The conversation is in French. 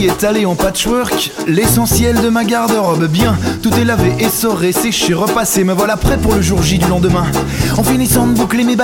lit étalé en patchwork, l'essentiel de ma garde-robe. Bien, tout est lavé, essoré, séché, repassé. Me voilà prêt pour le jour J du lendemain. En finissant de boucler mes